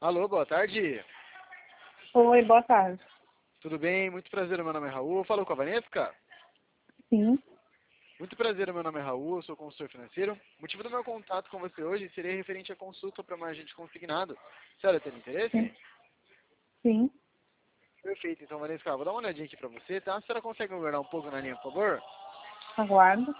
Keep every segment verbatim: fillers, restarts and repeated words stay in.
Alô, boa tarde. Oi, boa tarde. Tudo bem? Muito prazer, meu nome é Raul. Falou com a Vanesca? Sim, Muito prazer, meu nome é Raul, eu sou consultor financeiro. O motivo do meu contato com você hoje seria referente à consulta para um agente consignado. Senhora, tem sim, interesse? sim. Perfeito, então, Vanesca, vou dar uma olhadinha aqui para você, tá? A senhora consegue me aguardar um pouco na linha, por favor? Aguardo.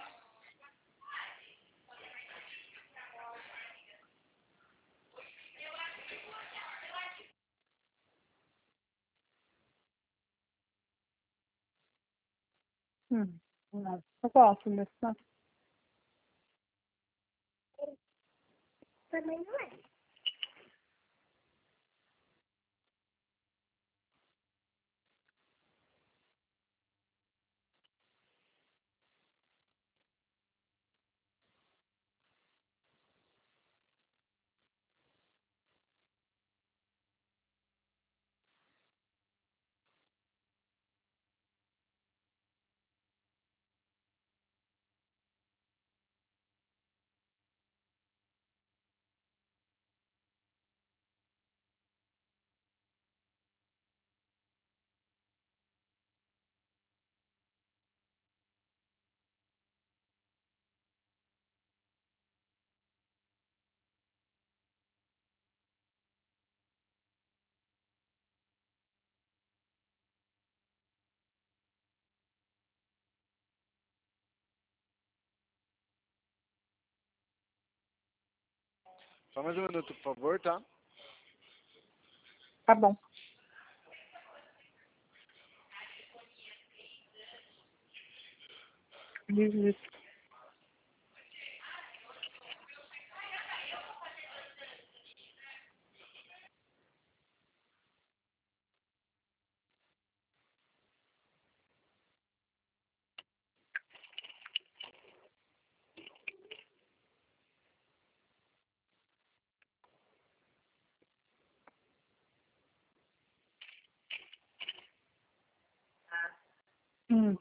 Hum, não. Eu gosto dessa. Também não é. Só mais um minuto, por favor, tá? Tá bom. Registro. Hum.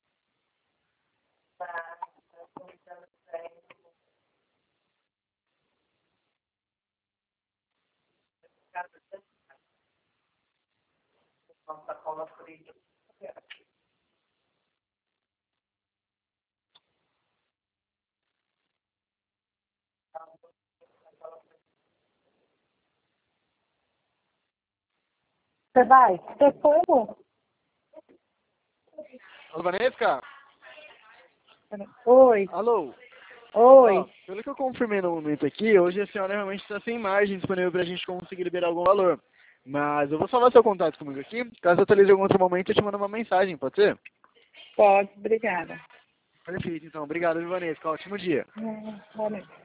Você vai? Você como? Alô, Vanesca? Oi, Alô? Ó, oi. pelo que eu confirmei no momento aqui, hoje a senhora realmente está sem margem disponível para a gente conseguir liberar algum valor. Mas eu vou salvar seu contato comigo aqui. Caso eu atualize em algum outro momento, eu te mando uma mensagem, pode ser? Pode, obrigada. Perfeito, então. Obrigado, Vanesca. Ótimo dia. Hum, Valeu.